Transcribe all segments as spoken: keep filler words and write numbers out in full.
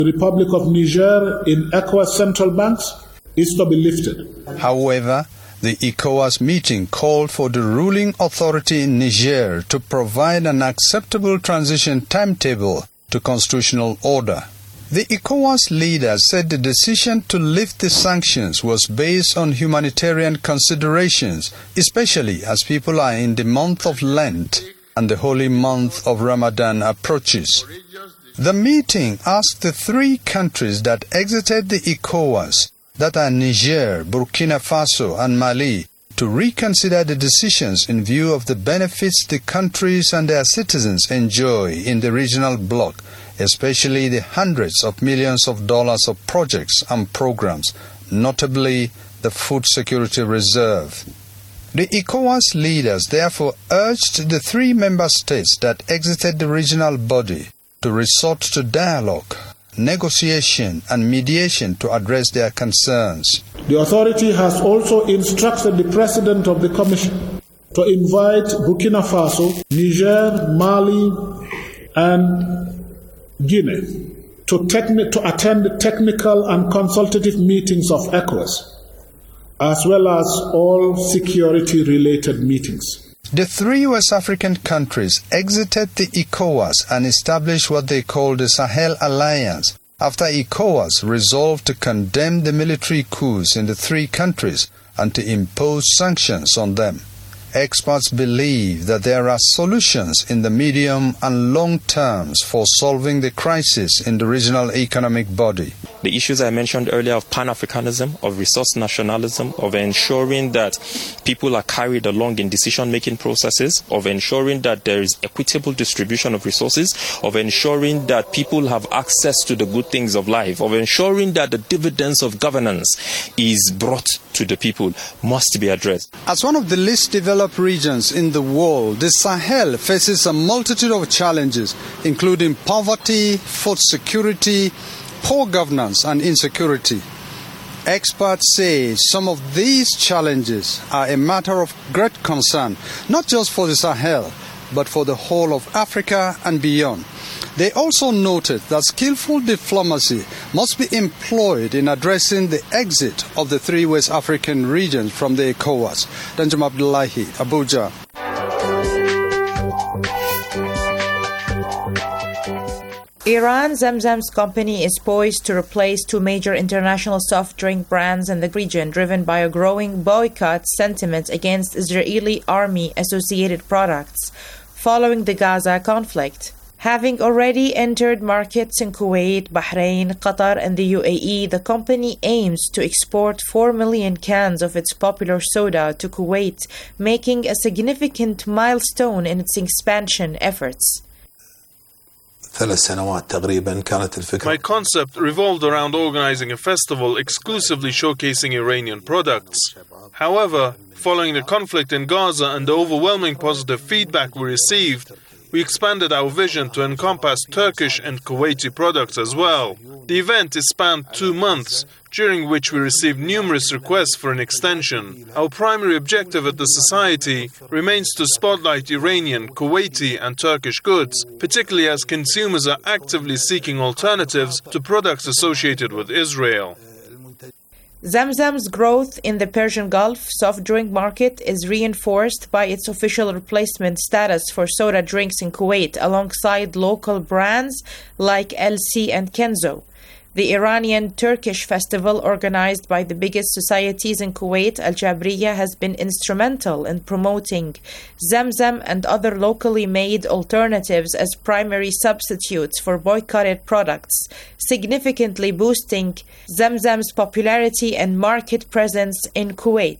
the Republic of Niger in ECOWAS central banks is to be lifted. However, the ECOWAS meeting called for the ruling authority in Niger to provide an acceptable transition timetable to constitutional order. The ECOWAS leaders said the decision to lift the sanctions was based on humanitarian considerations, especially as people are in the month of Lent and the holy month of Ramadan approaches. The meeting asked the three countries that exited the ECOWAS, that are Niger, Burkina Faso and Mali, to reconsider the decisions in view of the benefits the countries and their citizens enjoy in the regional bloc, especially the hundreds of millions of dollars of projects and programs, notably the Food Security Reserve. The ECOWAS leaders therefore urged the three member states that exited the regional body to resort to dialogue, negotiation and mediation to address their concerns. The authority has also instructed the President of the Commission to invite Burkina Faso, Niger, Mali and Guinea to, techni- to attend the technical and consultative meetings of ECOWAS, as well as all security-related meetings. The three West African countries exited the ECOWAS and established what they call the Sahel Alliance after ECOWAS resolved to condemn the military coups in the three countries and to impose sanctions on them. Experts believe that there are solutions in the medium and long terms for solving the crisis in the regional economic body. The issues I mentioned earlier of Pan-Africanism, of resource nationalism, of ensuring that people are carried along in decision-making processes, of ensuring that there is equitable distribution of resources, of ensuring that people have access to the good things of life, of ensuring that the dividends of governance is brought to the people, must be addressed. As one of the least developed regions in the world, the Sahel faces a multitude of challenges, including poverty, food security, poor governance and insecurity. Experts say some of these challenges are a matter of great concern, not just for the Sahel, but for the whole of Africa and beyond. They also noted that skillful diplomacy must be employed in addressing the exit of the three West African regions from the ECOWAS. Danjuma Abdullahi, Abuja. Iran Zamzam's company is poised to replace two major international soft drink brands in the region, driven by a growing boycott sentiment against Israeli army-associated products following the Gaza conflict. Having already entered markets in Kuwait, Bahrain, Qatar and the U A E, the company aims to export four million cans of its popular soda to Kuwait, making a significant milestone in its expansion efforts. My concept revolved around organizing a festival exclusively showcasing Iranian products. However, following the conflict in Gaza and the overwhelming positive feedback we received, we expanded our vision to encompass Turkish and Kuwaiti products as well. The event is spanned two months, during which we received numerous requests for an extension. Our primary objective at the Society remains to spotlight Iranian, Kuwaiti and Turkish goods, particularly as consumers are actively seeking alternatives to products associated with Israel. Zamzam's growth in the Persian Gulf soft drink market is reinforced by its official replacement status for soda drinks in Kuwait alongside local brands like L C and Kenzo. The Iranian-Turkish festival, organized by the biggest societies in Kuwait, Al Jabriya, has been instrumental in promoting Zamzam and other locally made alternatives as primary substitutes for boycotted products, significantly boosting Zamzam's popularity and market presence in Kuwait.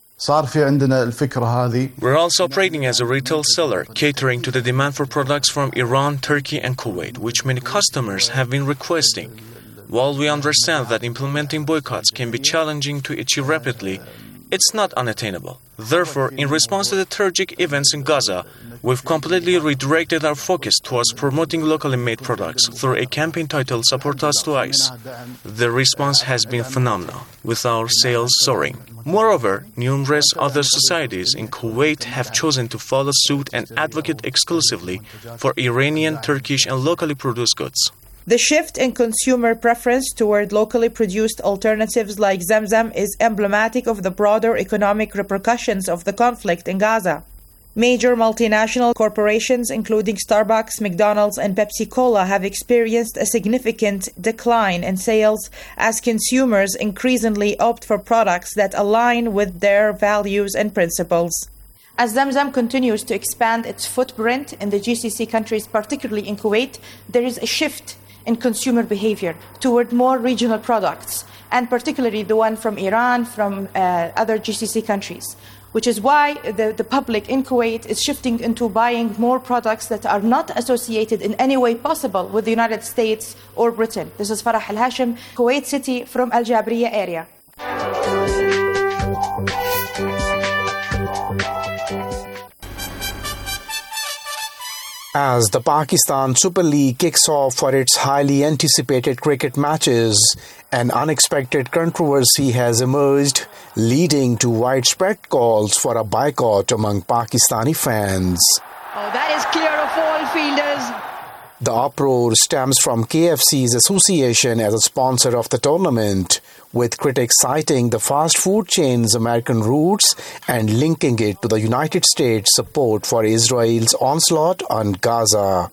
We're also operating as a retail seller, catering to the demand for products from Iran, Turkey and Kuwait, which many customers have been requesting. While we understand that implementing boycotts can be challenging to achieve rapidly, it's not unattainable. Therefore, in response to the tragic events in Gaza, we've completely redirected our focus towards promoting locally made products through a campaign titled Support Us to ICE. The response has been phenomenal, with our sales soaring. Moreover, numerous other societies in Kuwait have chosen to follow suit and advocate exclusively for Iranian, Turkish and locally produced goods. The shift in consumer preference toward locally produced alternatives like Zamzam is emblematic of the broader economic repercussions of the conflict in Gaza. Major multinational corporations, including Starbucks, McDonald's, and Pepsi Cola, have experienced a significant decline in sales as consumers increasingly opt for products that align with their values and principles. As Zamzam continues to expand its footprint in the G C C countries, particularly in Kuwait, there is a shift in consumer behavior toward more regional products, and particularly the one from Iran, from uh, other G C C countries, which is why the, the public in Kuwait is shifting into buying more products that are not associated in any way possible with the United States or Britain. This is Farah Al-Hashim, Kuwait City, from Al Jabriya area. As the Pakistan Super League kicks off for its highly anticipated cricket matches, an unexpected controversy has emerged, leading to widespread calls for a boycott among Pakistani fans. Oh, that is clear of all fielders. The uproar stems from K F C's association as a sponsor of the tournament, with critics citing the fast food chain's American roots and linking it to the United States' support for Israel's onslaught on Gaza.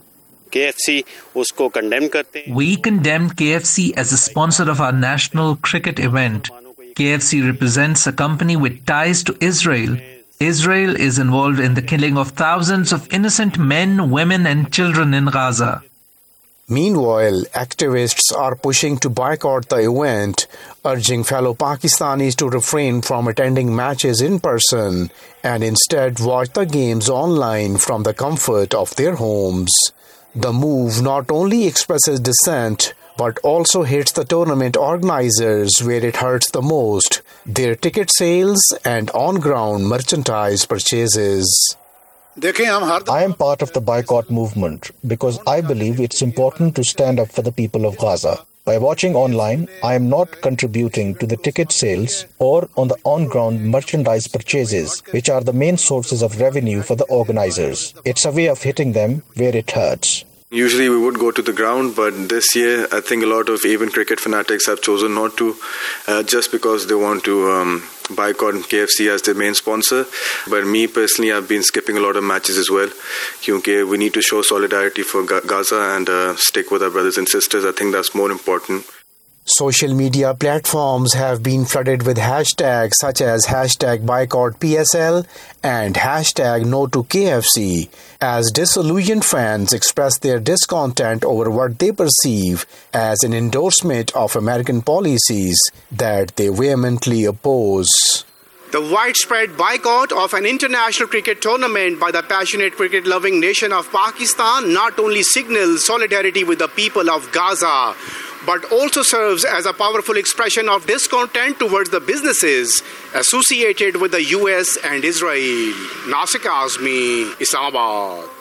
We condemned K F C as a sponsor of our national cricket event. K F C represents a company with ties to Israel. Israel is involved in the killing of thousands of innocent men, women, and children in Gaza. Meanwhile, activists are pushing to boycott the event, urging fellow Pakistanis to refrain from attending matches in person and instead watch the games online from the comfort of their homes. The move not only expresses dissent, but also hits the tournament organizers where it hurts the most, their ticket sales and on-ground merchandise purchases. I am part of the boycott movement because I believe it's important to stand up for the people of Gaza. By watching online, I am not contributing to the ticket sales or on the on-ground merchandise purchases, which are the main sources of revenue for the organizers. It's a way of hitting them where it hurts. Usually we would go to the ground, but this year I think a lot of even cricket fanatics have chosen not to, uh, just because they want to um, boycott K F C as their main sponsor. But me personally, I've been skipping a lot of matches as well, because we need to show solidarity for Gaza and uh, stick with our brothers and sisters. I think that's more important. Social media platforms have been flooded with hashtags such as hashtag boycott P S L and hashtag no to K F C, as disillusioned fans express their discontent over what they perceive as an endorsement of American policies that they vehemently oppose. The widespread boycott of an international cricket tournament by the passionate cricket-loving nation of Pakistan not only signals solidarity with the people of Gaza, but also serves as a powerful expression of discontent towards the businesses associated with the U S and Israel. Nasik Azmi, Islamabad.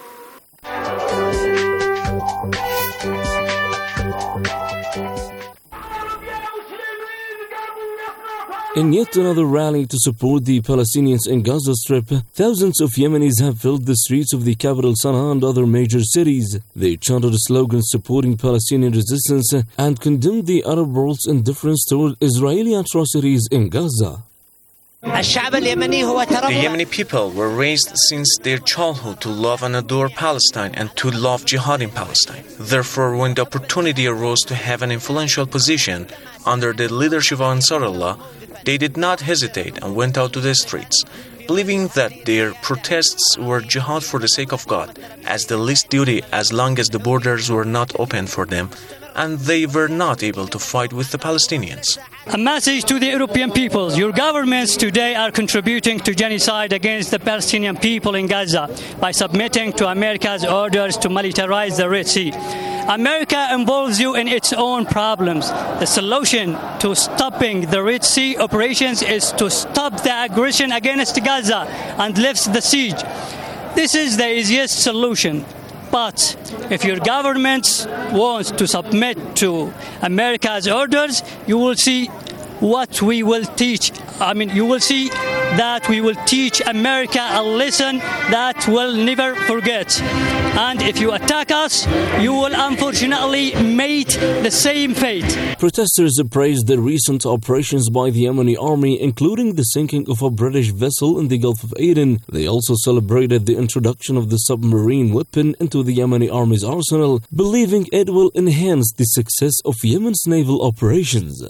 In yet another rally to support the Palestinians in Gaza Strip, thousands of Yemenis have filled the streets of the capital Sana'a and other major cities. They chanted slogans supporting Palestinian resistance and condemned the Arab world's indifference toward Israeli atrocities in Gaza. The Yemeni people were raised since their childhood to love and adore Palestine and to love jihad in Palestine. Therefore, when the opportunity arose to have an influential position under the leadership of Ansarullah, they did not hesitate and went out to the streets, believing that their protests were jihad for the sake of God, as the least duty as long as the borders were not open for them and they were not able to fight with the Palestinians. A message to the European peoples. Your governments today are contributing to genocide against the Palestinian people in Gaza by submitting to America's orders to militarize the Red Sea. America involves you in its own problems. The solution to stopping the Red Sea operations is to stop the aggression against Gaza and lift the siege. This is the easiest solution. But if your government wants to submit to America's orders, you will see what we will teach. I mean, you will see that we will teach America a lesson that we'll never forget. And if you attack us, you will unfortunately meet the same fate. Protesters praised the recent operations by the Yemeni army, including the sinking of a British vessel in the Gulf of Aden. They also celebrated the introduction of the submarine weapon into the Yemeni army's arsenal, believing it will enhance the success of Yemen's naval operations.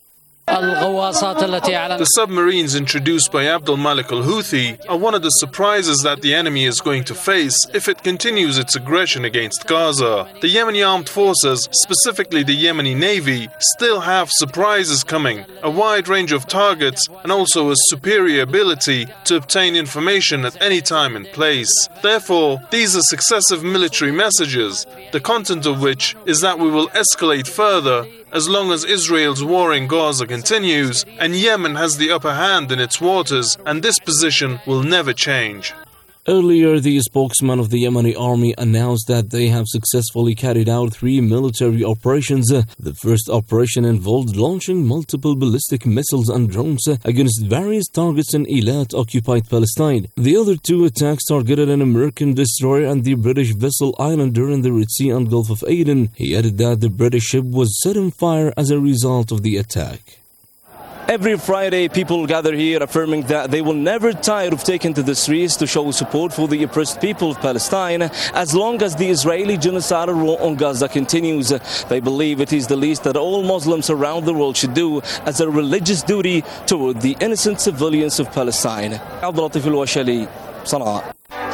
The submarines introduced by Abdul Malik al-Houthi are one of the surprises that the enemy is going to face if it continues its aggression against Gaza. The Yemeni armed forces, specifically the Yemeni Navy, still have surprises coming, a wide range of targets, and also a superior ability to obtain information at any time and place. Therefore, these are successive military messages, the content of which is that we will escalate further as long as Israel's war in Gaza continues, and Yemen has the upper hand in its waters, and this position will never change. Earlier, the spokesman of the Yemeni army announced that they have successfully carried out three military operations. The first operation involved launching multiple ballistic missiles and drones against various targets in Eilat-occupied Palestine. The other two attacks targeted an American destroyer and the British vessel Islander in the Red Sea and Gulf of Aden. He added that the British ship was set on fire as a result of the attack. Every Friday, people gather here affirming that they will never tire of taking to the streets to show support for the oppressed people of Palestine as long as the Israeli genocidal war on Gaza continues. They believe it is the least that all Muslims around the world should do as a religious duty toward the innocent civilians of Palestine. Abdul Latif al-Washali, Sana'a.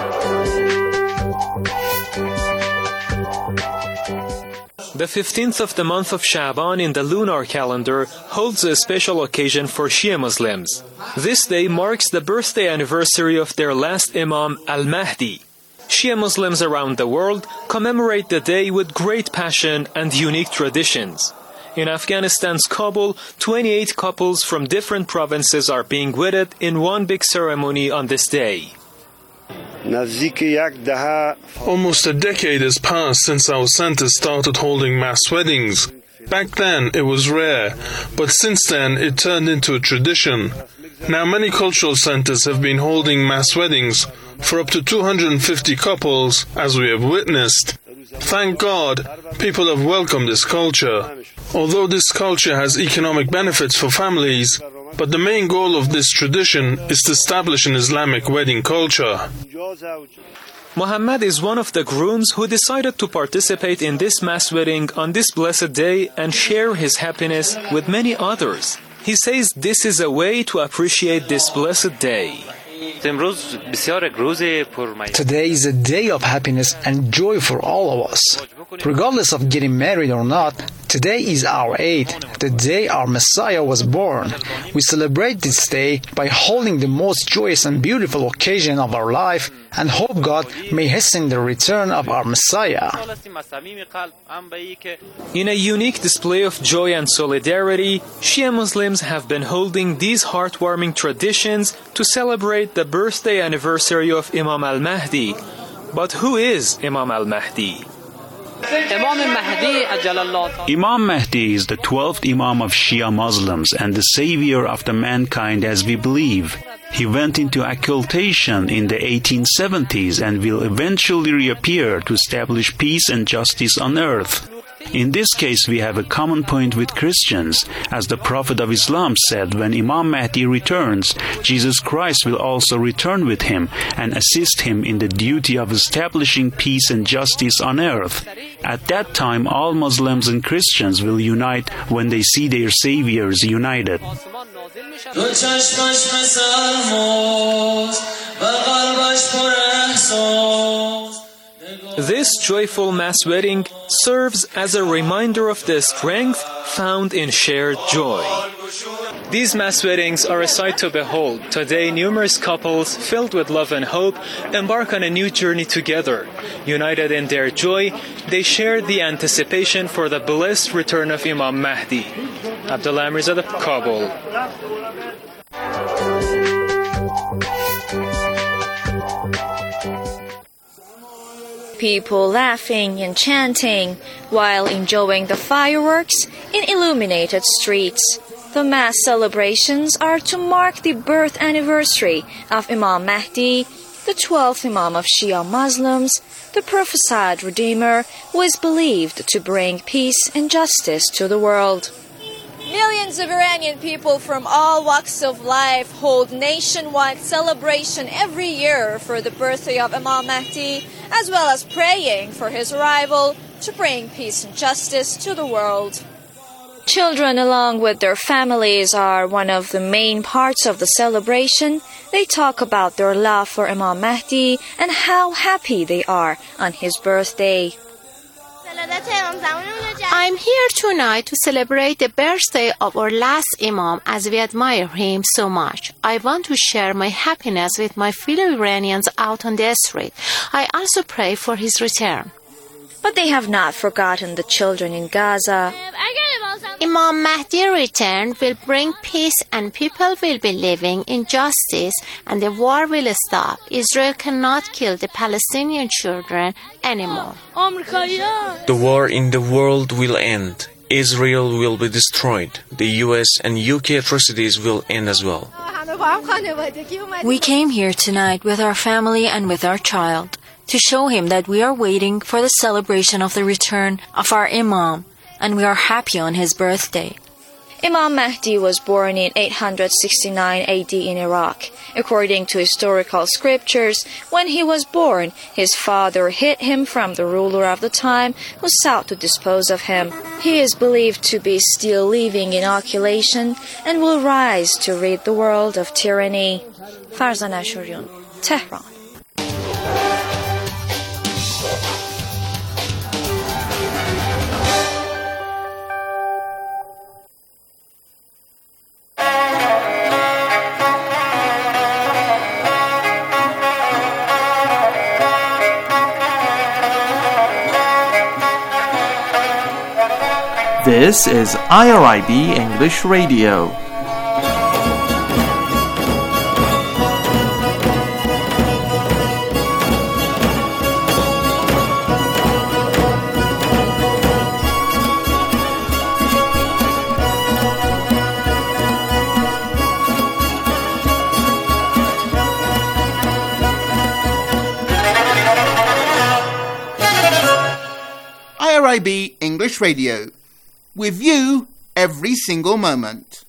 The fifteenth of the month of Sha'ban in the lunar calendar holds a special occasion for Shia Muslims. This day marks the birthday anniversary of their last Imam Al-Mahdi. Shia Muslims around the world commemorate the day with great passion and unique traditions. In Afghanistan's Kabul, twenty-eight couples from different provinces are being wedded in one big ceremony on this day. Almost a decade has passed since our center started holding mass weddings. Back then it was rare, but since then it turned into a tradition. Now many cultural centers have been holding mass weddings for up to two hundred fifty couples, as we have witnessed. Thank God, people have welcomed this culture. Although this culture has economic benefits for families, but the main goal of this tradition is to establish an Islamic wedding culture. Muhammad is one of the grooms who decided to participate in this mass wedding on this blessed day and share his happiness with many others. He says this is a way to appreciate this blessed day. Today is a day of happiness and joy for all of us. Regardless of getting married or not, today is our Eid, the day our Messiah was born. We celebrate this day by holding the most joyous and beautiful occasion of our life and hope God may hasten the return of our Messiah. In a unique display of joy and solidarity, Shia Muslims have been holding these heartwarming traditions to celebrate the birthday anniversary of Imam al-Mahdi. But who is Imam al-Mahdi? Imam Mahdi is the twelfth Imam of Shia Muslims and the savior of the mankind as we believe. He went into occultation in the eighteen seventies and will eventually reappear to establish peace and justice on earth. In this case, we have a common point with Christians. As the Prophet of Islam said, when Imam Mahdi returns, Jesus Christ will also return with him and assist him in the duty of establishing peace and justice on earth. At that time, all Muslims and Christians will unite when they see their saviors united. This joyful mass wedding serves as a reminder of the strength found in shared joy. These mass weddings are a sight to behold. Today, numerous couples filled with love and hope embark on a new journey together. United in their joy, they share the anticipation for the blessed return of Imam Mahdi. Abdullah Mirzadeh, Kabul. People laughing and chanting while enjoying the fireworks in illuminated streets. The mass celebrations are to mark the birth anniversary of Imam Mahdi, the twelfth Imam of Shia Muslims, the prophesied Redeemer who is believed to bring peace and justice to the world. Millions of Iranian people from all walks of life hold nationwide celebration every year for the birthday of Imam Mahdi, as well as praying for his arrival to bring peace and justice to the world. Children, along with their families, are one of the main parts of the celebration. They talk about their love for Imam Mahdi and how happy they are on his birthday. I'm here tonight to celebrate the birthday of our last Imam, as we admire him so much. I want to share my happiness with my fellow Iranians out on the street. I also pray for his return. But they have not forgotten the children in Gaza. Imam Mahdi's return will bring peace and people will be living in justice and the war will stop. Israel cannot kill the Palestinian children anymore. The war in the world will end. Israel will be destroyed. The U S and U K atrocities will end as well. We came here tonight with our family and with our child to show him that we are waiting for the celebration of the return of our Imam, and we are happy on his birthday. Imam Mahdi was born in eight hundred sixty-nine A D in Iraq. According to historical scriptures, when he was born, his father hid him from the ruler of the time who sought to dispose of him. He is believed to be still living in inoculation and will rise to rid the world of tyranny. Farzan Ashurian, Tehran. This is I R I B English Radio. I R I B English Radio. With you every single moment.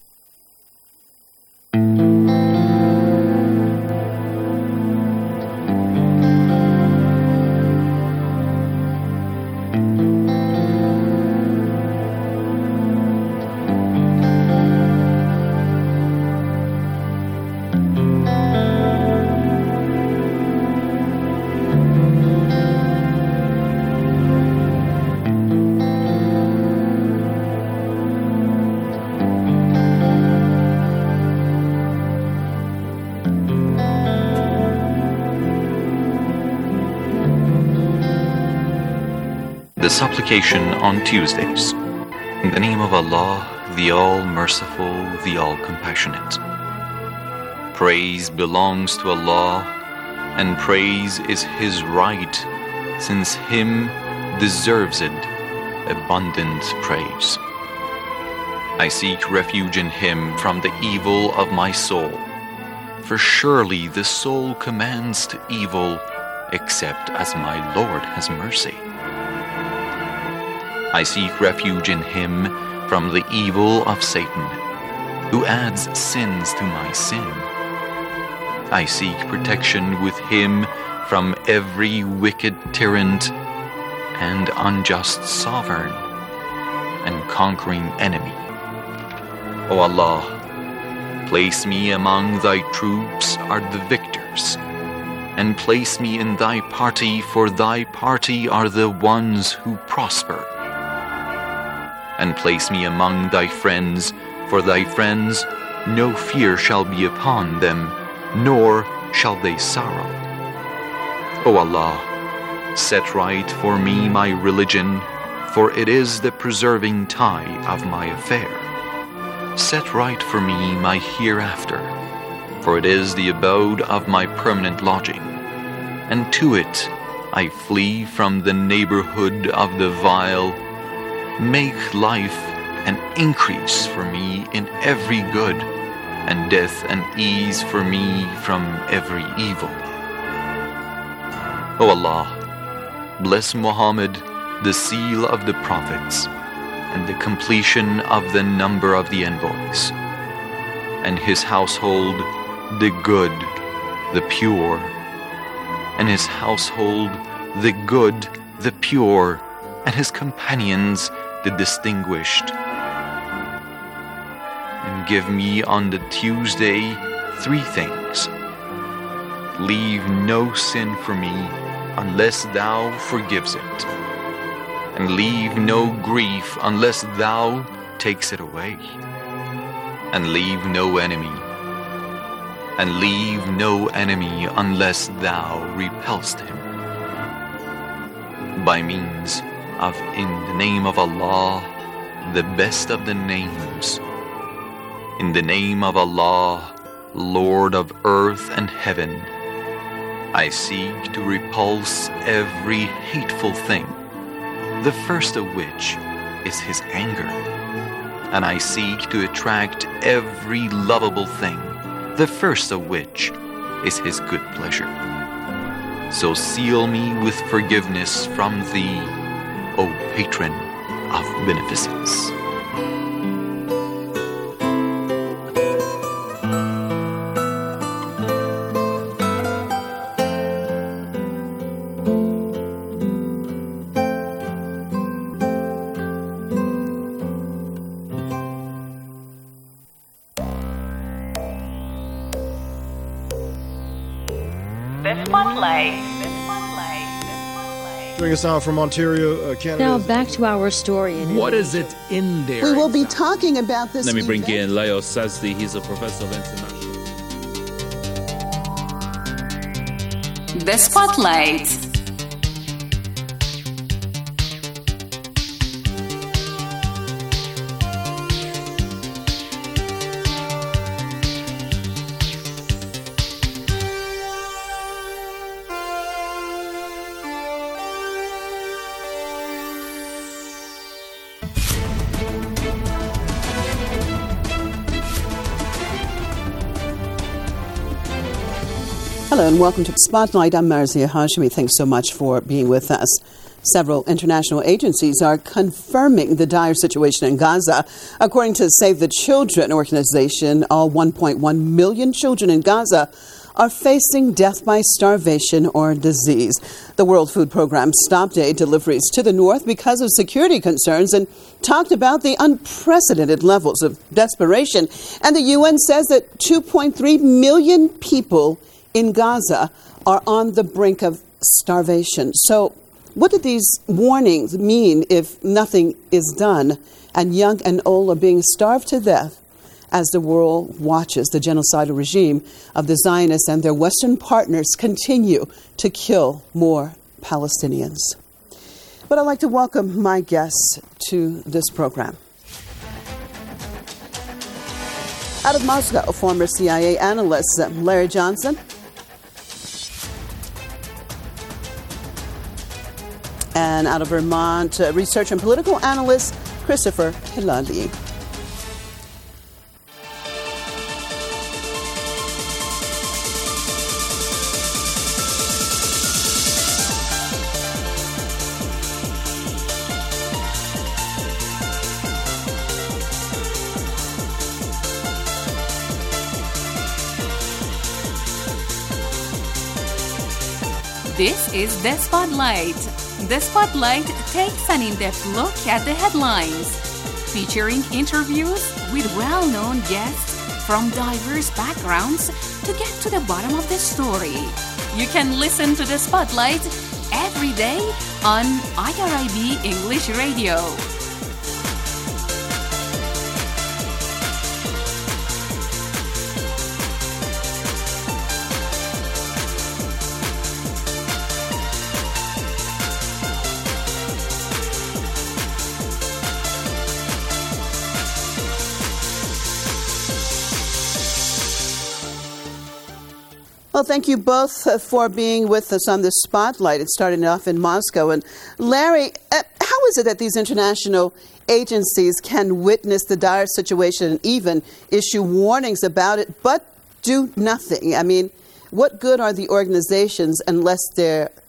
The supplication on Tuesdays. In the name of Allah, the All-Merciful, the All-Compassionate. Praise belongs to Allah, and praise is His right, since Him deserves it, abundant praise. I seek refuge in Him from the evil of my soul, for surely the soul commands to evil, except as my Lord has mercy. I seek refuge in Him from the evil of Satan, who adds sins to my sin. I seek protection with Him from every wicked tyrant and unjust sovereign and conquering enemy. O Allah, place me among Thy troops are the victors, and place me in Thy party, for Thy party are the ones who prosper. And place me among Thy friends, for Thy friends no fear shall be upon them, nor shall they sorrow. O Allah, set right for me my religion, for it is the preserving tie of my affair. Set right for me my hereafter, for it is the abode of my permanent lodging, and to it I flee from the neighborhood of the vile. Make life an increase for me in every good, and death an ease for me from every evil. O Allah, Bless Muhammad, the seal of the prophets, and the completion of the number of the envoys, and his household, the good, the pure, and his household, the good, the pure, and his companions, the distinguished. And give me on the Tuesday three things. Leave no sin for me unless thou forgives it, and leave no grief unless thou takes it away, and leave no enemy, and leave no enemy unless thou repelst him. By means of in the name of Allah, the best of the names, in the name of Allah, Lord of earth and heaven, I seek to repulse every hateful thing, the first of which is his anger, and I seek to attract every lovable thing, the first of which is his good pleasure. So seal me with forgiveness from thee, O patron of beneficence. Joining us now from Ontario, uh, Canada. Now back to our story. In what is it in there? We will be talking about this. Let me bring in Leo Sazdi. He's a professor of international. The Spotlight. Hello and welcome to the Spotlight. I'm Marzia Hashimi. Thanks so much for being with us. Several international agencies are confirming the dire situation in Gaza. According to Save the Children organization, all one point one million children in Gaza are facing death by starvation or disease. The World Food Program stopped aid deliveries to the north because of security concerns and talked about the unprecedented levels of desperation. And the U N says that two point three million people in Gaza are on the brink of starvation. So what do these warnings mean if nothing is done and young and old are being starved to death as the world watches the genocidal regime of the Zionists and their Western partners continue to kill more Palestinians? But I'd like to welcome my guests to this program. Out of Moscow, former C I A analyst Larry Johnson. And out of Vermont, uh, researcher and political analyst Christopher Hilali. This is The Spotlight. The Spotlight takes an in-depth look at the headlines, featuring interviews with well-known guests from diverse backgrounds to get to the bottom of the story. You can listen to The Spotlight every day on I R I B English Radio. Well, thank you both uh, for being with us on this Spotlight. It started off in Moscow. And Larry, uh, how is it that these international agencies can witness the dire situation and even issue warnings about it, but do nothing? I mean, what good are the organizations unless they're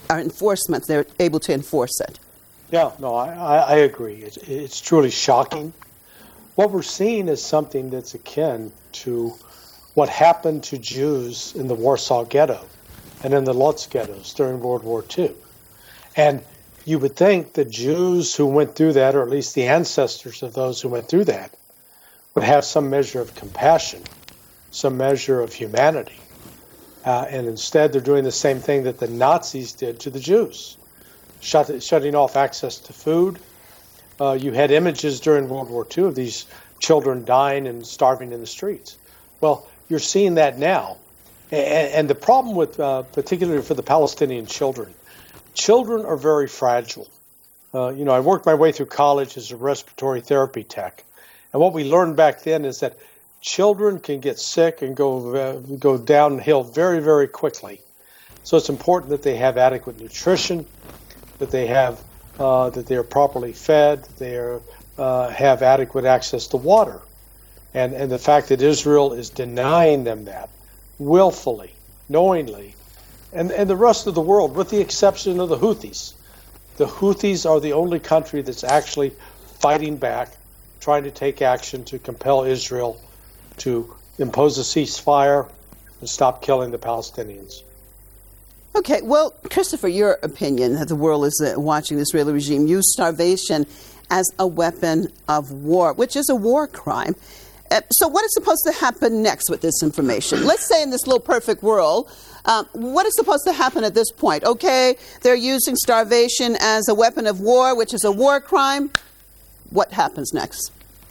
our enforcement, they're able to enforce it. Yeah, no, I, I agree. It's, it's truly shocking. What we're seeing is something that's akin to what happened to Jews in the Warsaw Ghetto and in the Lodz ghettos during World War Two. And you would think that Jews who went through that, or at least the ancestors of those who went through that, would have some measure of compassion, some measure of humanity. Uh, and instead, they're doing the same thing that the Nazis did to the Jews, shut, shutting off access to food. Uh, you had images during World War Two of these children dying and starving in the streets. Well, you're seeing that now. And, and the problem with, uh, particularly for the Palestinian children, children are very fragile. Uh, you know, I worked my way through college as a respiratory therapy tech. And what we learned back then is that children can get sick and go uh, go downhill very, very quickly. So it's important that they have adequate nutrition, that they have uh, that they are properly fed, they are, uh, have adequate access to water. And and the fact that Israel is denying them that willfully, knowingly, and, and the rest of the world, with the exception of the Houthis. The Houthis are the only country that's actually fighting back, trying to take action to compel Israel to impose a ceasefire and stop killing the Palestinians. Okay, well, Christopher, your opinion that the world is uh, watching the Israeli regime use starvation as a weapon of war, which is a war crime. Uh, so what is supposed to happen next with this information? Let's say in this little perfect world, um, what is supposed to happen at this point? Okay, they're using starvation as a weapon of war, which is a war crime. What happens next?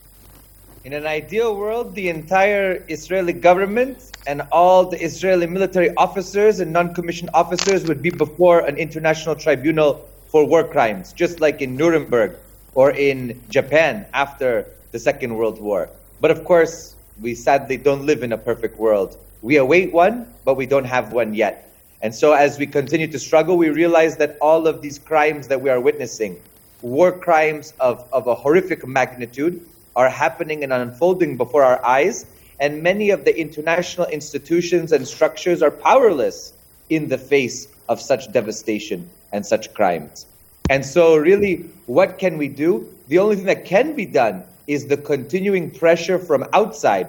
In an ideal world, the entire Israeli government and all the Israeli military officers and non-commissioned officers would be before an international tribunal for war crimes, just like in Nuremberg or in Japan after the Second World War. But of course, we sadly don't live in a perfect world. We await one, but we don't have one yet. And so as we continue to struggle, we realize that all of these crimes that we are witnessing, war crimes of, of a horrific magnitude, are happening and unfolding before our eyes. And many of the international institutions and structures are powerless in the face of such devastation and such crimes. And so really, what can we do? The only thing that can be done is the continuing pressure from outside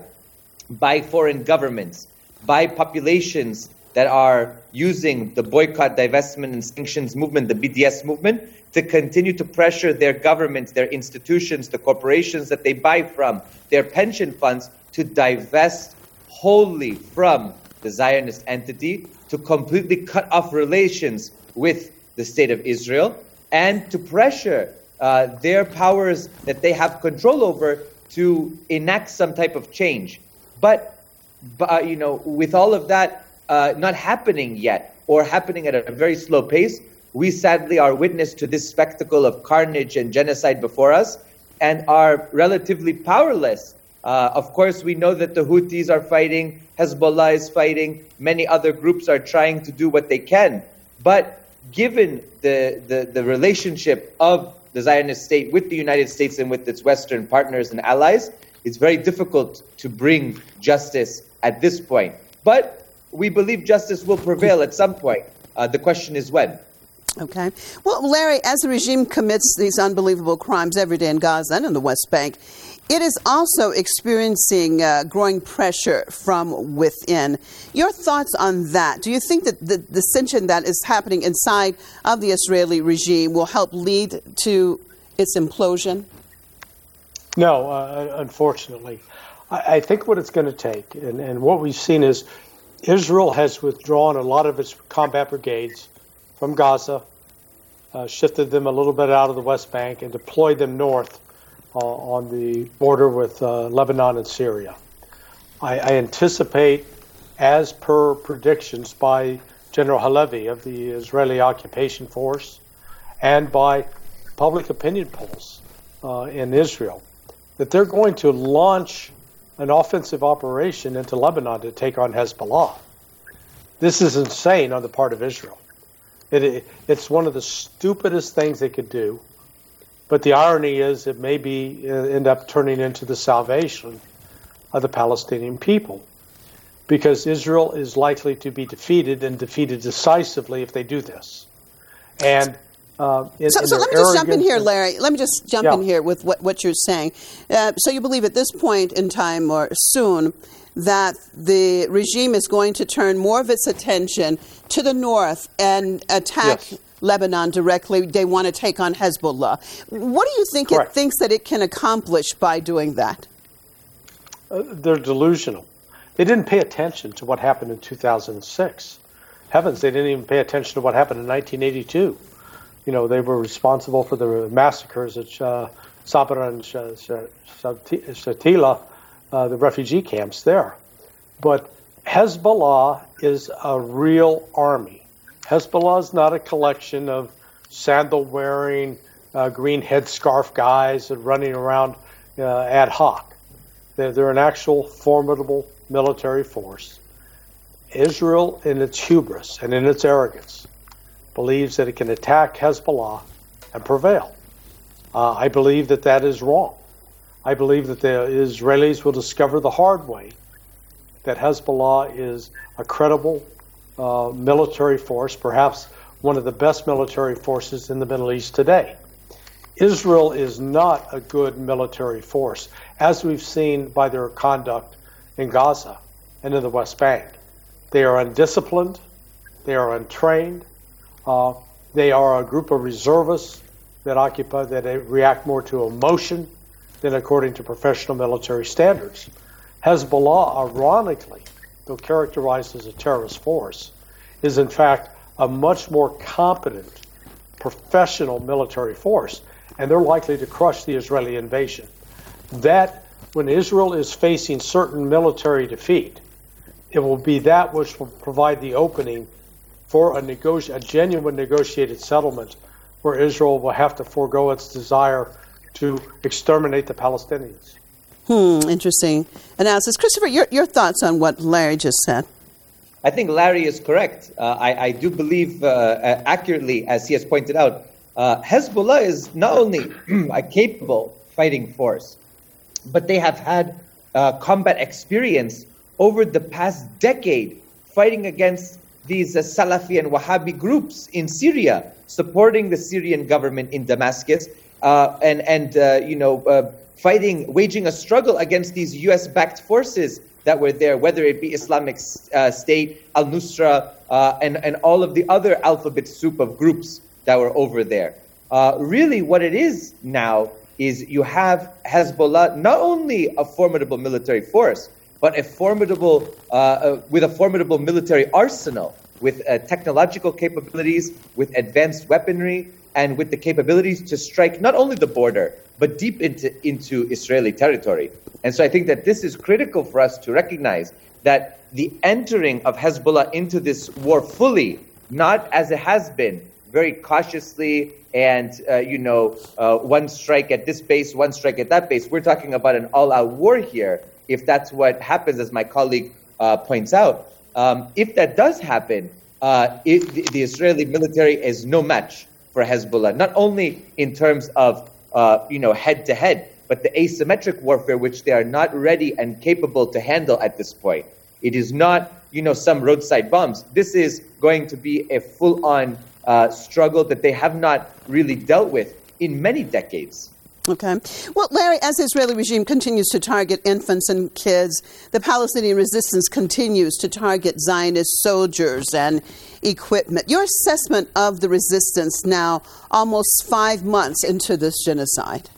by foreign governments, by populations that are using the boycott, divestment, and sanctions movement, the B D S movement, to continue to pressure their governments, their institutions, the corporations that they buy from, their pension funds, to divest wholly from the Zionist entity, to completely cut off relations with the state of Israel, and to pressure uh, their powers that they have control over to enact some type of change. But, but uh, you know, with all of that uh, not happening yet, or happening at a very slow pace, we sadly are witness to this spectacle of carnage and genocide before us, and are relatively powerless. Uh, of course, we know that the Houthis are fighting, Hezbollah is fighting, many other groups are trying to do what they can. But given the, the, the relationship of the Zionist state with the United States and with its Western partners and allies, it's very difficult to bring justice at this point. But we believe justice will prevail at some point. Uh, the question is when. Okay. Well, Larry, as the regime commits these unbelievable crimes every day in Gaza and in the West Bank, it is also experiencing uh, growing pressure from within. Your thoughts on that? Do you think that the dissension that is happening inside of the Israeli regime will help lead to its implosion? No, uh, unfortunately. I, I think what it's going to take, and, and what we've seen is Israel has withdrawn a lot of its combat brigades from Gaza, uh, shifted them a little bit out of the West Bank, and deployed them north uh, on the border with uh, Lebanon and Syria. I, I anticipate, as per predictions by General Halevi of the Israeli Occupation Force and by public opinion polls uh, in Israel, that they're going to launch an offensive operation into Lebanon to take on Hezbollah. This is insane on the part of Israel. It, it, it's one of the stupidest things they could do, but the irony is it may be uh, end up turning into the salvation of the Palestinian people, because Israel is likely to be defeated and defeated decisively if they do this. And uh, in, so, in so let me just jump in here, and, Larry. Let me just jump yeah. in here with what, what you're saying. Uh, so you believe at this point in time or soon that the regime is going to turn more of its attention to the north and attack yes. Lebanon directly. They want to take on Hezbollah. What do you think Correct. It thinks that it can accomplish by doing that? Uh, they're delusional. They didn't pay attention to what happened in two thousand six. Heavens, they didn't even pay attention to what happened in nineteen eighty-two. You know, they were responsible for the massacres at uh, Sabra and Shatila, uh, the refugee camps there. But Hezbollah is a real army. Hezbollah is not a collection of sandal-wearing, uh, green headscarf guys running around uh, ad hoc. They're, they're an actual formidable military force. Israel, in its hubris and in its arrogance, believes that it can attack Hezbollah and prevail. Uh, I believe that that is wrong. I believe that the Israelis will discover the hard way that Hezbollah is a credible uh, military force, perhaps one of the best military forces in the Middle East today. Israel is not a good military force, as we've seen by their conduct in Gaza and in the West Bank. They are undisciplined. They are untrained. Uh, they are a group of reservists that occupy, that react more to emotion than according to professional military standards. Hezbollah, ironically, though characterized as a terrorist force, is in fact a much more competent professional military force, and they're likely to crush the Israeli invasion. That, when Israel is facing certain military defeat, it will be that which will provide the opening for a, negoti- a genuine negotiated settlement where Israel will have to forego its desire to exterminate the Palestinians. Hmm, interesting analysis. Christopher, your, your thoughts on what Larry just said? I think Larry is correct. Uh, I, I do believe uh, accurately, as he has pointed out, uh, Hezbollah is not only a capable fighting force, but they have had uh, combat experience over the past decade fighting against these uh, Salafi and Wahhabi groups in Syria, supporting the Syrian government in Damascus, uh, and, and uh, you know, uh, fighting, waging a struggle against these U S-backed forces that were there, whether it be Islamic uh, State, al-Nusra, uh, and, and all of the other alphabet soup of groups that were over there. Uh, really, what it is now is you have Hezbollah, not only a formidable military force, but a formidable, uh, uh, with a formidable military arsenal, with uh, technological capabilities, with advanced weaponry, and with the capabilities to strike not only the border, but deep into, into Israeli territory. And so I think that this is critical for us to recognize that the entering of Hezbollah into this war fully, not as it has been, very cautiously and, uh, you know, uh, one strike at this base, one strike at that base. We're talking about an all-out war here, if that's what happens, as my colleague uh, points out. Um, if that does happen, uh, it, the, the Israeli military is no match for Hezbollah, not only in terms of, uh, you know, head-to-head, but the asymmetric warfare, which they are not ready and capable to handle at this point. It is not, you know, some roadside bombs. This is going to be a full-on uh, struggle that they have not really dealt with in many decades. Okay. Well, Larry, as the Israeli regime continues to target infants and kids, the Palestinian resistance continues to target Zionist soldiers and equipment. Your assessment of the resistance now, almost five months into this genocide?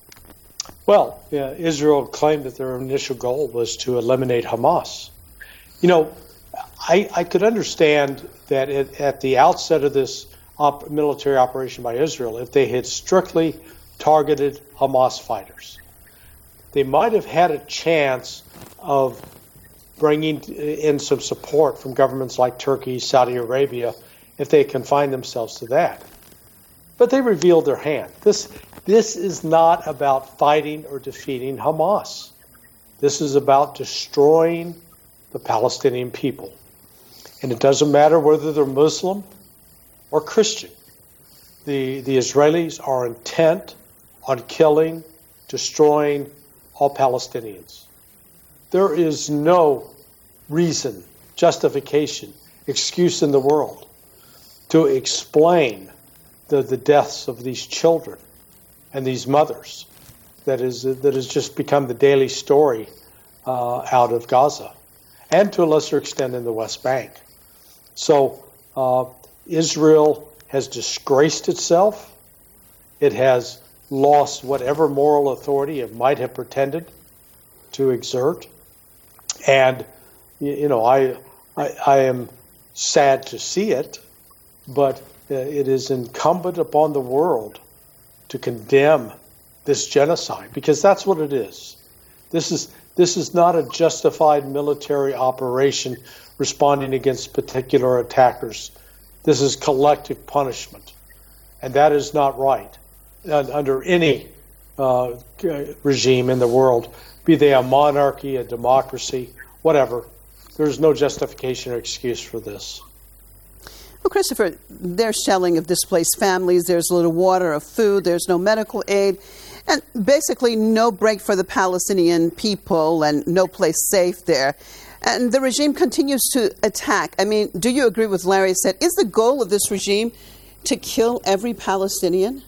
Well, yeah, Israel claimed that their initial goal was to eliminate Hamas. You know, I, I could understand that it, at the outset of this op- military operation by Israel, if they had strictly targeted Hamas fighters, they might have had a chance of bringing in some support from governments like Turkey, Saudi Arabia, if they confined themselves to that. But they revealed their hand. This, this is not about fighting or defeating Hamas. This is about destroying the Palestinian people. And it doesn't matter whether they're Muslim or Christian. The, the Israelis are intent on killing, destroying all Palestinians. There is no reason, justification, excuse in the world to explain the, the deaths of these children and these mothers that is that has just become the daily story uh, out of Gaza, and to a lesser extent in the West Bank. So uh, Israel has disgraced itself. It has lost whatever moral authority it might have pretended to exert. And, you know, I, I, I am sad to see it, but uh, it is incumbent upon the world to condemn this genocide, because that's what it is. This is this is not a justified military operation responding against particular attackers. This is collective punishment, and that is not right under any uh, regime in the world, be they a monarchy, a democracy, whatever. There's no justification or excuse for this. Well, Christopher, there's shelling of displaced families, there's little water or food, there's no medical aid, and basically no break for the Palestinian people and no place safe there. And the regime continues to attack. I mean, do you agree with Larry said? Is the goal of this regime to kill every Palestinian?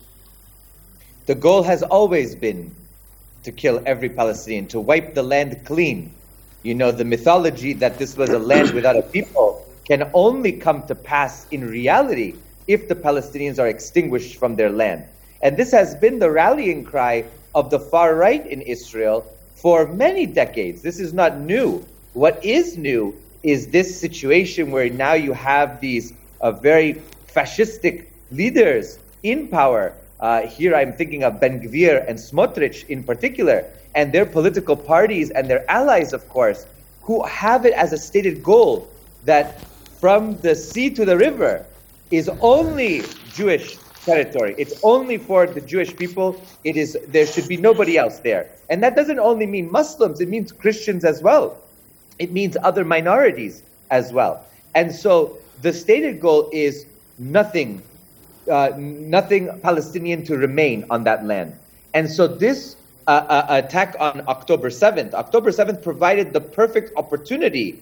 The goal has always been to kill every Palestinian, to wipe the land clean. You know, the mythology that this was a land without a people can only come to pass in reality if the Palestinians are extinguished from their land. And this has been the rallying cry of the far right in Israel for many decades. This is not new. What is new is this situation where now you have these uh, very fascistic leaders in power. Uh, here I'm thinking of Ben Gvir and Smotrich in particular, and their political parties and their allies, of course, who have it as a stated goal that from the sea to the river is only Jewish territory. It's only for the Jewish people. It is, there should be nobody else there. And that doesn't only mean Muslims, it means Christians as well. It means other minorities as well. And so the stated goal is nothing, uh, nothing Palestinian to remain on that land. And so this uh, uh, attack on October seventh, October seventh provided the perfect opportunity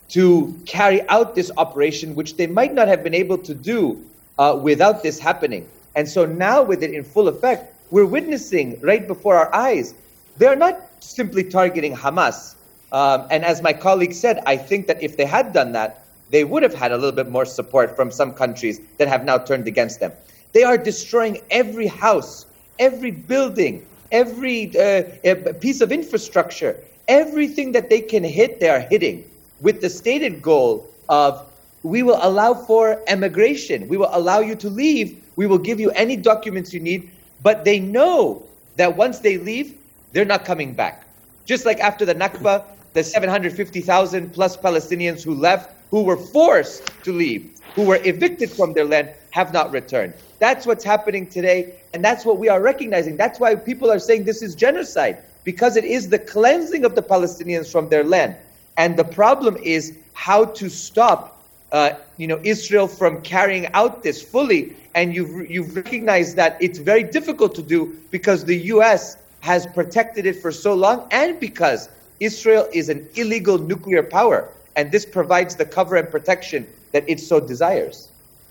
to carry out this operation, which they might not have been able to do uh, without this happening. And so now with it in full effect, we're witnessing right before our eyes, they're not simply targeting Hamas. Um, and as my colleague said, I think that if they had done that, they would have had a little bit more support from some countries that have now turned against them. They are destroying every house, every building, every uh, piece of infrastructure, everything that they can hit, they are hitting, with the stated goal of, we will allow for emigration. We will allow you to leave. We will give you any documents you need. But they know that once they leave, they're not coming back. Just like after the Nakba, the seven hundred fifty thousand plus Palestinians who left, who were forced to leave, who were evicted from their land, have not returned. That's what's happening today, and that's what we are recognizing. That's why people are saying this is genocide, because it is the cleansing of the Palestinians from their land. And the problem is how to stop uh, you know, Israel from carrying out this fully. And you've, you've recognized that it's very difficult to do because the U S has protected it for so long, and because Israel is an illegal nuclear power. And this provides the cover and protection that it so desires.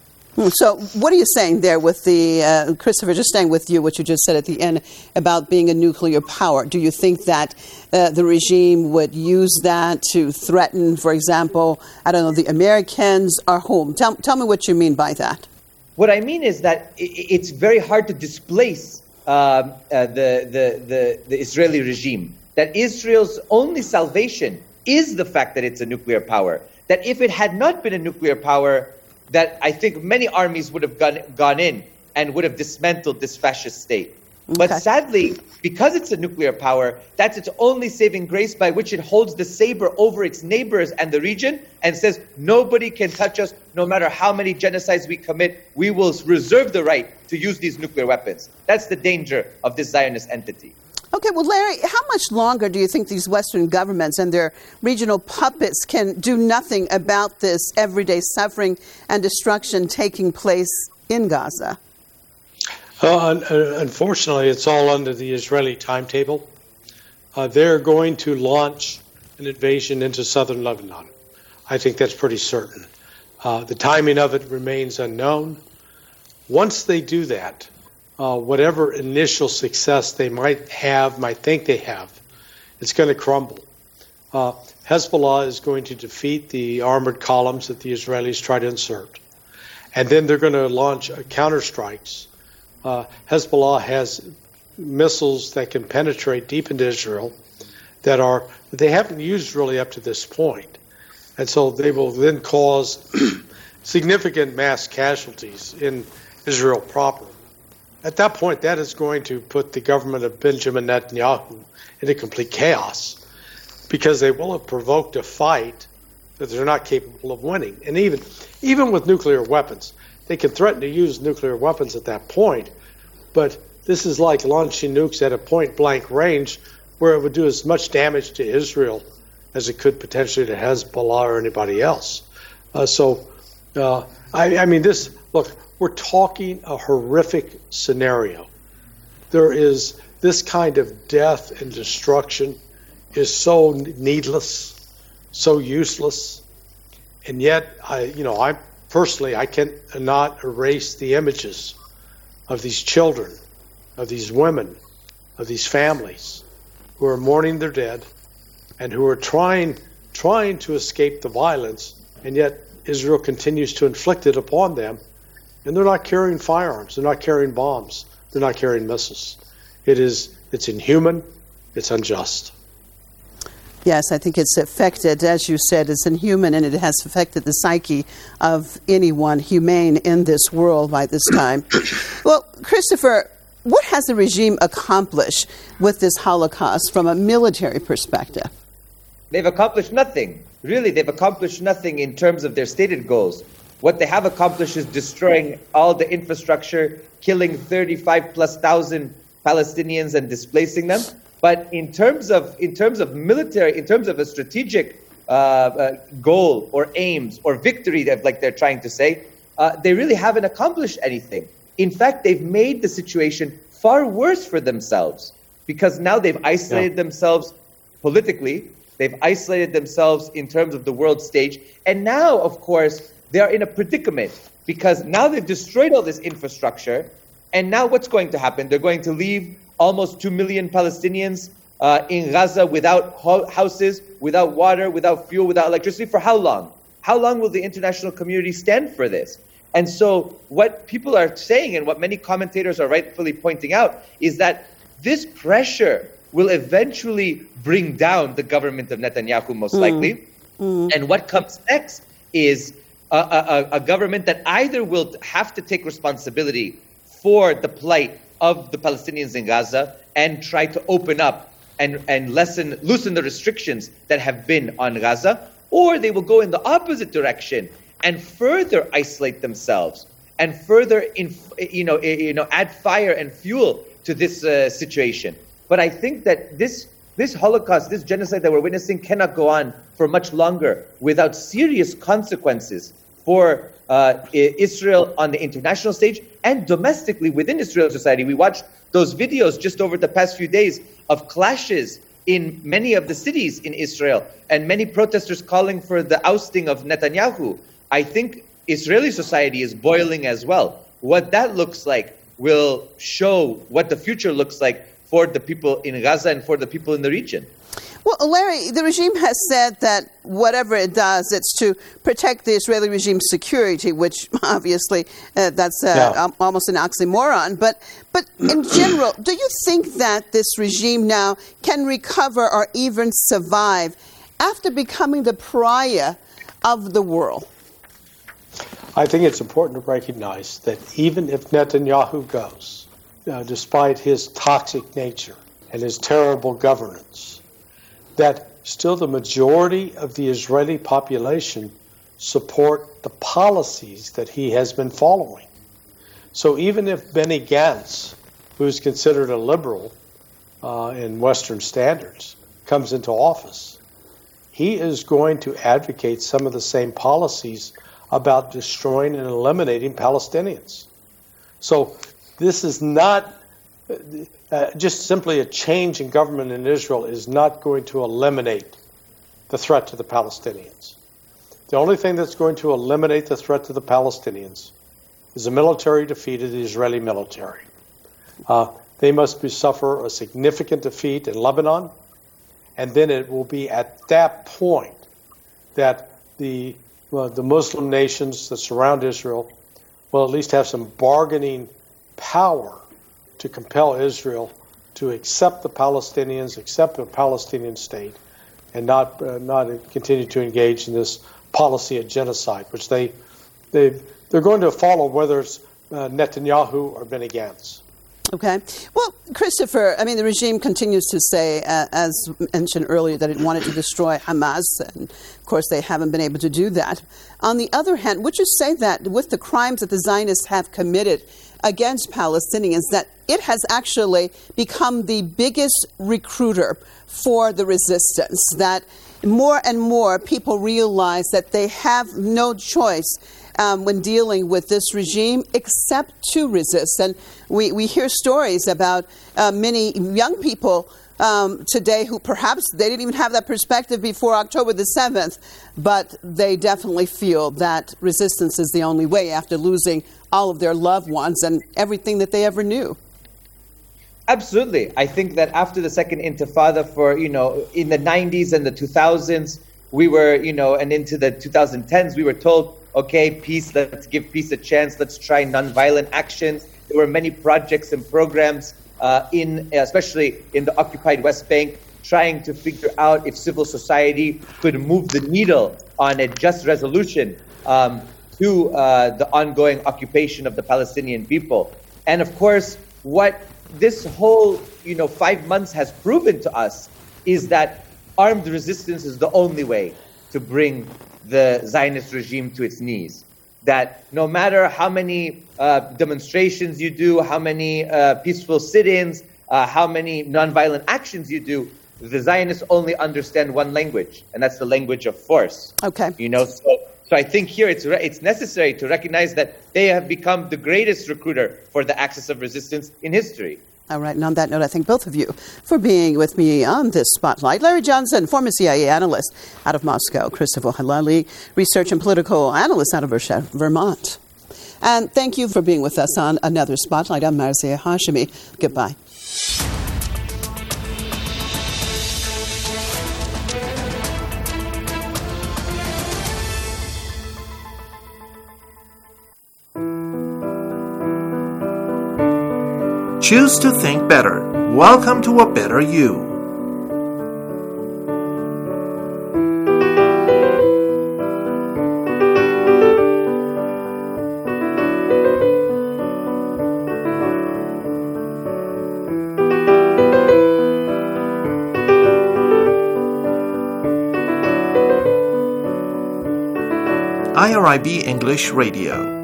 So what are you saying there with the, uh, Christopher, just staying with you, what you just said at the end about being a nuclear power? Do you think that uh, the regime would use that to threaten, for example, I don't know, the Americans or whom? Tell, tell me what you mean by that. What I mean is that it's very hard to displace um, uh, the, the, the, the Israeli regime. That Israel's only salvation is the fact that it's a nuclear power. That if it had not been a nuclear power, that I think many armies would have gone, gone in and would have dismantled this fascist state. Okay. But sadly, because it's a nuclear power, that's its only saving grace by which it holds the saber over its neighbors and the region and says, nobody can touch us, no matter how many genocides we commit, we will reserve the right to use these nuclear weapons. That's the danger of this Zionist entity. Okay, well, Larry, how much longer do you think these Western governments and their regional puppets can do nothing about this everyday suffering and destruction taking place in Gaza? Uh, unfortunately, it's all under the Israeli timetable. Uh, they're going to launch an invasion into southern Lebanon. I think that's pretty certain. Uh, the timing of it remains unknown. once they do that, uh, whatever initial success they might have, might think they have, it's going to crumble. Uh, Hezbollah is going to defeat the armored columns that the Israelis try to insert. And then they're going to launch uh, counterstrikes. Uh, Hezbollah has missiles that can penetrate deep into Israel that are that they haven't used really up to this point. And so they will then cause significant mass casualties in Israel proper. At that point, that is going to put the government of Benjamin Netanyahu into complete chaos, because they will have provoked a fight that they're not capable of winning. And even even with nuclear weapons, they can threaten to use nuclear weapons at that point, but this is like launching nukes at a point-blank range where it would do as much damage to Israel as it could potentially to Hezbollah or anybody else. Uh, so, uh, I, I mean, this, look, we're talking a horrific scenario. There is this kind of death and destruction is so needless, so useless, and yet, I, you know, I personally, I cannot erase the images of these children, of these women, of these families who are mourning their dead and who are trying, trying to escape the violence, and yet Israel continues to inflict it upon them, and they're not carrying firearms, they're not carrying bombs, they're not carrying missiles. It is, it's inhuman, it's unjust. Yes, I think it's affected, as you said, it's inhuman, and it has affected the psyche of anyone humane in this world by this time. Well, Christopher, what has the regime accomplished with this Holocaust from a military perspective? They've accomplished nothing. Really, they've accomplished nothing in terms of their stated goals. What they have accomplished is destroying all the infrastructure, killing thirty-five plus thousand Palestinians and displacing them. But in terms of in terms of military, in terms of a strategic uh, uh, goal or aims or victory, like they're trying to say, uh, they really haven't accomplished anything. In fact, they've made the situation far worse for themselves, because now they've isolated yeah. themselves politically, they've isolated themselves in terms of the world stage, and now, of course, they are in a predicament, because now they've destroyed all this infrastructure, and now what's going to happen? They're going to leave almost two million Palestinians uh, in Gaza without ho- houses, without water, without fuel, without electricity. For how long? How long will the international community stand for this? And so what people are saying, and what many commentators are rightfully pointing out, is that this pressure will eventually bring down the government of Netanyahu, most mm. likely. Mm. And what comes next is a, a, a government that either will have to take responsibility for the plight of the Palestinians in Gaza and try to open up and, and lessen, loosen the restrictions that have been on Gaza, or they will go in the opposite direction and further isolate themselves and further, inf- you know, you know, add fire and fuel to this uh, situation. But I think that this this Holocaust, this genocide that we're witnessing, cannot go on for much longer without serious consequences for uh, Israel on the international stage and domestically within Israeli society. We watched those videos just over the past few days of clashes in many of the cities in Israel and many protesters calling for the ousting of Netanyahu. I think Israeli society is boiling as well. What that looks like will show what the future looks like for the people in Gaza and for the people in the region. Well, Larry, the regime has said that whatever it does, it's to protect the Israeli regime's security, which obviously uh, that's uh, yeah. um, almost an oxymoron. But, but in general, do you think that this regime now can recover or even survive after becoming the pariah of the world? I think it's important to recognize that even if Netanyahu goes, uh, despite his toxic nature and his terrible governance, that still the majority of the Israeli population support the policies that he has been following. So even if Benny Gantz, who is considered a liberal uh, in Western standards, comes into office, he is going to advocate some of the same policies about destroying and eliminating Palestinians. So this is not uh, just simply a change in government in Israel is not going to eliminate the threat to the Palestinians. The only thing that's going to eliminate the threat to the Palestinians is a military defeat of the Israeli military. Uh, they must be, suffer a significant defeat in Lebanon, and then it will be at that point that the uh, the Muslim nations that surround Israel will at least have some bargaining power to compel Israel to accept the Palestinians, accept a Palestinian state, and not uh, not continue to engage in this policy of genocide, which they they they're going to follow whether it's uh, Netanyahu or Benny Gantz. Okay. Well, Christopher, I mean, the regime continues to say, uh, as mentioned earlier, that it wanted to destroy Hamas, and of course they haven't been able to do that. On the other hand, would you say that with the crimes that the Zionists have committed against Palestinians, that it has actually become the biggest recruiter for the resistance, that more and more people realize that they have no choice Um, when dealing with this regime, except to resist? And we, we hear stories about uh, many young people um, today who perhaps they didn't even have that perspective before October the seventh, but they definitely feel that resistance is the only way after losing all of their loved ones and everything that they ever knew. Absolutely. I think that after the second intifada, for, you know, in the nineties and the two thousands, we were, you know, and into the twenty tens, we were told, okay, peace, let's give peace a chance, let's try nonviolent actions. There were many projects and programs, uh, in especially in the occupied West Bank, trying to figure out if civil society could move the needle on a just resolution um, to uh, the ongoing occupation of the Palestinian people. And of course, what this whole, you know, five months has proven to us is that armed resistance is the only way to bring the Zionist regime to its knees. That no matter how many uh, demonstrations you do, how many uh, peaceful sit-ins, uh, how many nonviolent actions you do, the Zionists only understand one language, and that's the language of force. Okay. You know, so, so I think here it's re- it's necessary to recognize that they have become the greatest recruiter for the axis of resistance in history. All right, and on that note, I thank both of you for being with me on this spotlight. Larry Johnson, former C I A analyst out of Moscow. Christopher Helali, research and political analyst out of Vermont. And thank you for being with us on another spotlight. I'm Marzieh Hashemi. Goodbye. Choose to think better. Welcome to a better you. I R I B English Radio.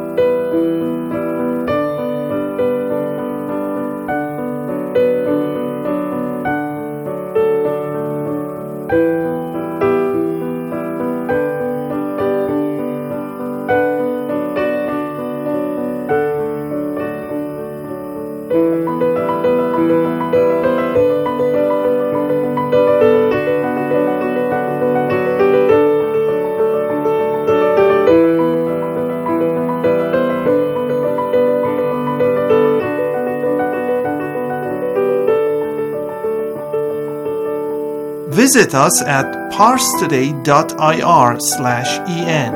Visit us at parstoday.ir slash en.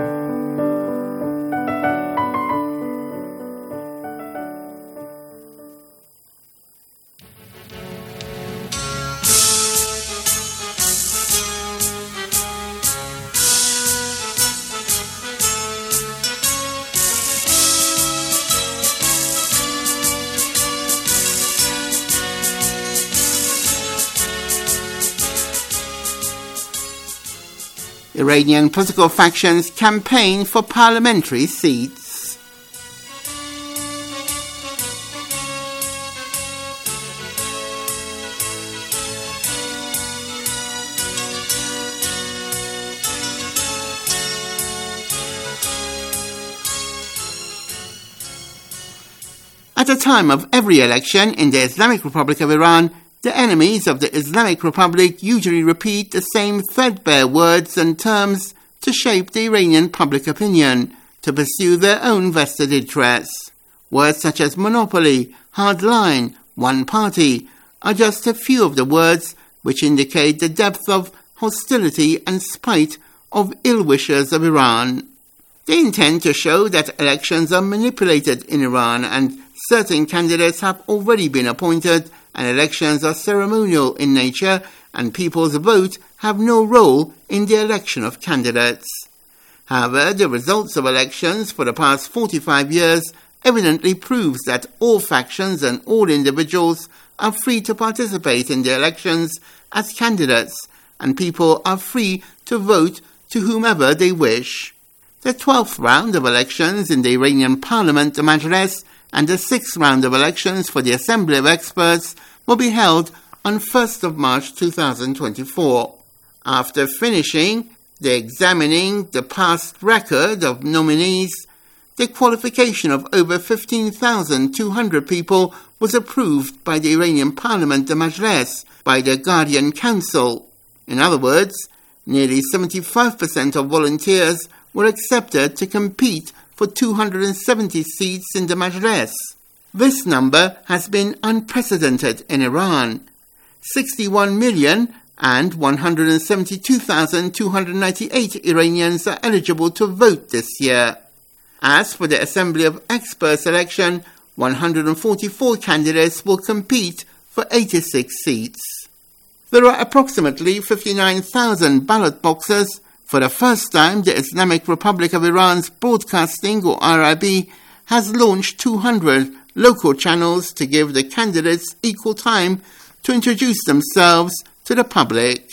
Iranian political factions campaign for parliamentary seats. At the time of every election in the Islamic Republic of Iran, the enemies of the Islamic Republic usually repeat the same threadbare words and terms to shape the Iranian public opinion, to pursue their own vested interests. Words such as monopoly, hard line, one party are just a few of the words which indicate the depth of hostility and spite of ill-wishers of Iran. They intend to show that elections are manipulated in Iran and certain candidates have already been appointed and elections are ceremonial in nature and people's vote have no role in the election of candidates. However, the results of elections for the past forty-five years evidently proves that all factions and all individuals are free to participate in the elections as candidates, and people are free to vote to whomever they wish. The twelfth round of elections in the Iranian Parliament, the Majlis, and the sixth round of elections for the Assembly of Experts will be held on first of March two thousand twenty-four. After finishing the examining the past record of nominees, the qualification of over fifteen thousand two hundred people was approved by the Iranian Parliament, the Majlis, by the Guardian Council. In other words, nearly seventy-five percent of volunteers were accepted to compete for two hundred seventy seats in the Majlis. This number has been unprecedented in Iran. sixty-one million and one hundred seventy-two thousand two hundred ninety-eight Iranians are eligible to vote this year. As for the Assembly of Experts election, one hundred forty-four candidates will compete for eighty-six seats. There are approximately fifty-nine thousand ballot boxes. For the first time, the Islamic Republic of Iran's Broadcasting, or R I B, has launched two hundred local channels to give the candidates equal time to introduce themselves to the public.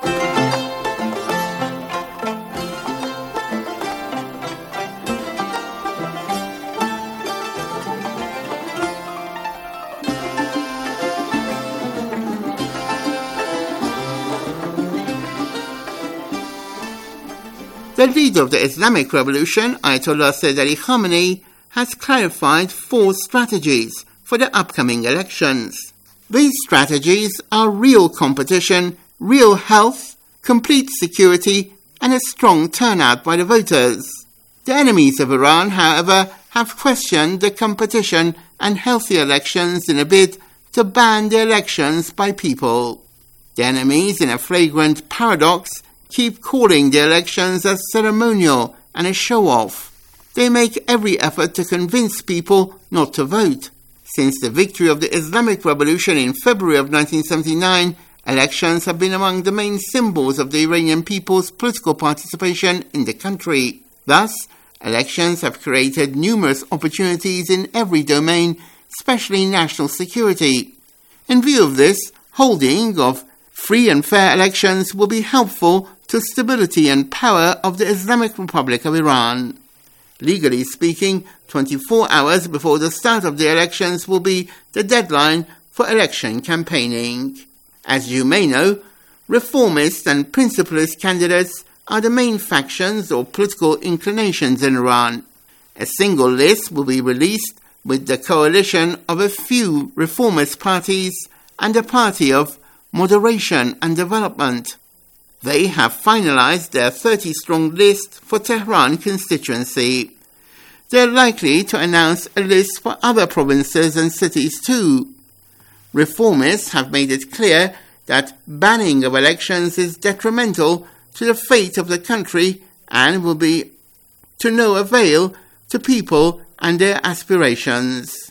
The leader of the Islamic Revolution, Ayatollah Sayyid Ali Khamenei, has clarified four strategies for the upcoming elections. These strategies are real competition, real health, complete security, and a strong turnout by the voters. The enemies of Iran, however, have questioned the competition and healthy elections in a bid to ban the elections by people. The enemies, in a flagrant paradox, keep calling the elections as ceremonial and a show-off. They make every effort to convince people not to vote. Since the victory of the Islamic Revolution in February of nineteen seventy-nine, elections have been among the main symbols of the Iranian people's political participation in the country. Thus, elections have created numerous opportunities in every domain, especially national security. In view of this, holding of free and fair elections will be helpful to stability and power of the Islamic Republic of Iran. Legally speaking, twenty-four hours before the start of the elections will be the deadline for election campaigning. As you may know, reformist and principalist candidates are the main factions or political inclinations in Iran. A single list will be released with the coalition of a few reformist parties and a party of moderation and development. They have finalized their thirty-strong list for Tehran constituency. They're likely to announce a list for other provinces and cities too. Reformists have made it clear that banning of elections is detrimental to the fate of the country and will be to no avail to people and their aspirations.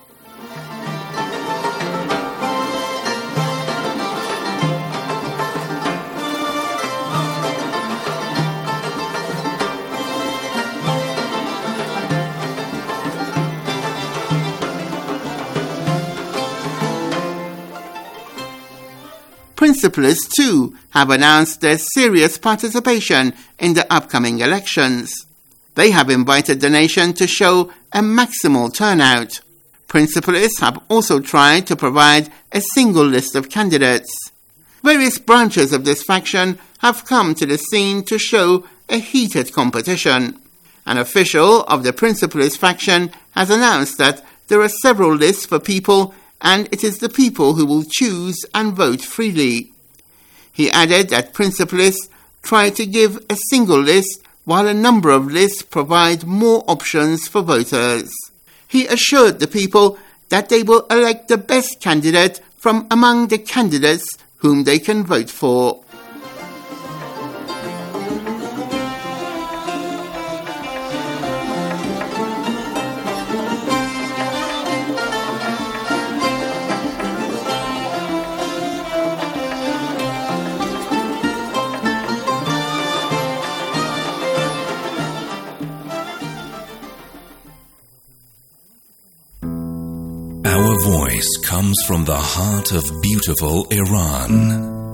Principalists, too, have announced their serious participation in the upcoming elections. They have invited the nation to show a maximal turnout. Principalists have also tried to provide a single list of candidates. Various branches of this faction have come to the scene to show a heated competition. An official of the Principalist faction has announced that there are several lists for people and it is the people who will choose and vote freely. He added that Principalists try to give a single list while a number of lists provide more options for voters. He assured the people that they will elect the best candidate from among the candidates whom they can vote for. Our voice comes from the heart of beautiful Iran.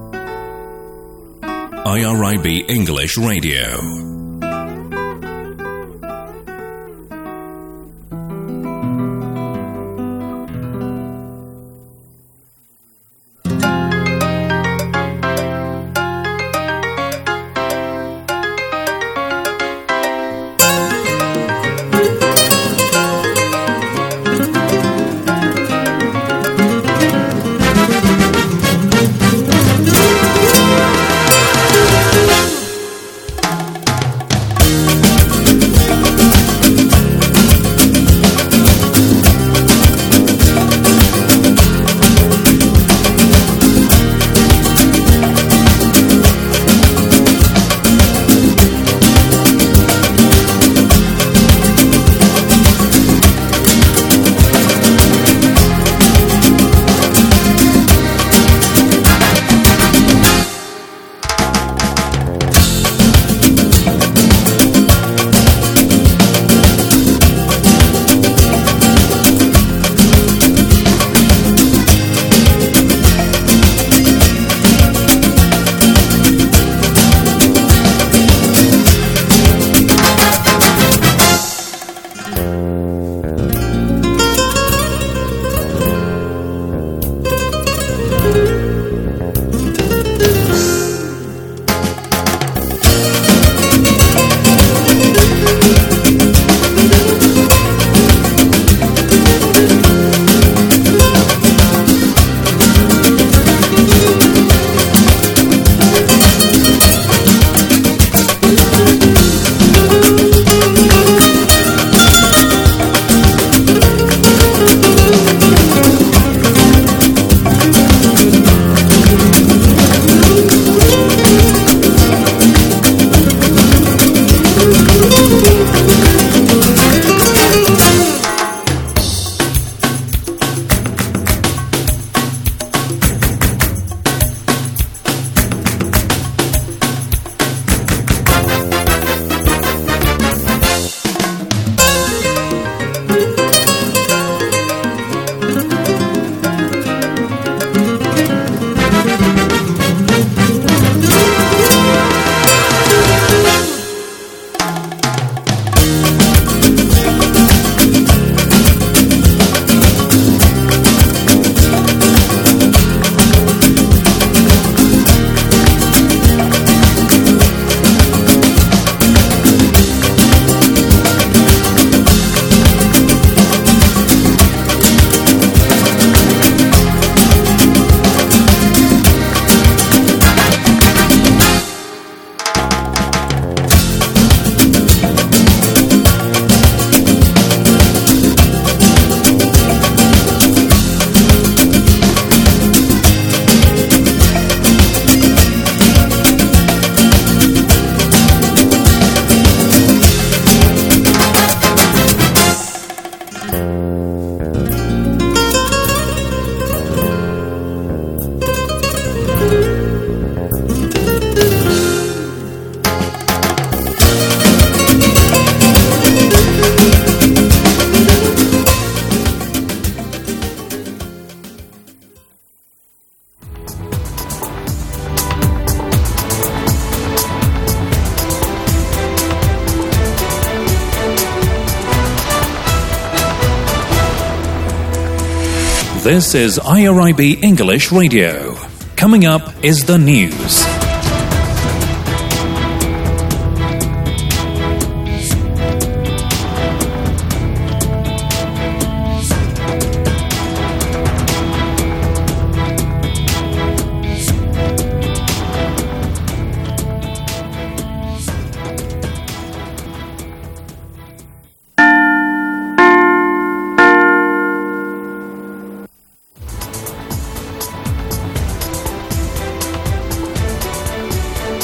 I R I B English Radio. This is I R I B English Radio. Coming up is the news.